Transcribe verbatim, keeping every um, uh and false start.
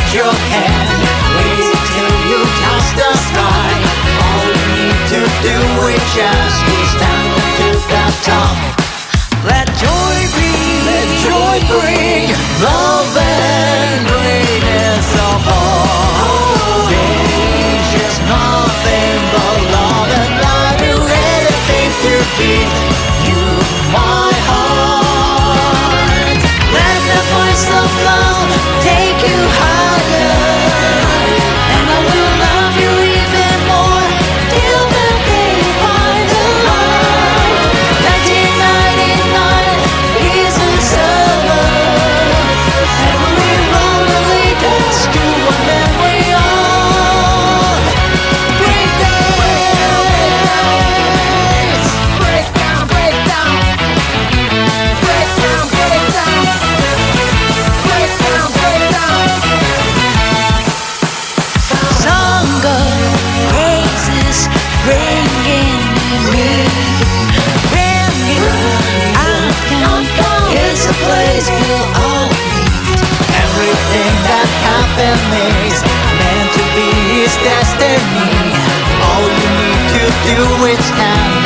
your hand. Wait till you touch the sky. All you need to do is just be standing to the top. Let joy bring, let joy bring love and greatness of all. There's just nothing but love and life. You anything to give you my heart. Let the voice of love take you higher, and I will love you even more till the day you find the light. nineteen ninety-nine is a summer, and we lonely dance to one memory of breakdowns. Breakdown, breakdown, breakdown, breakdown, breakdown, breakdown. Sangha praises ringing in me. When I'm gone, it's a place we'll all meet. Everything that happened is meant to be is destiny. All you need to do is stand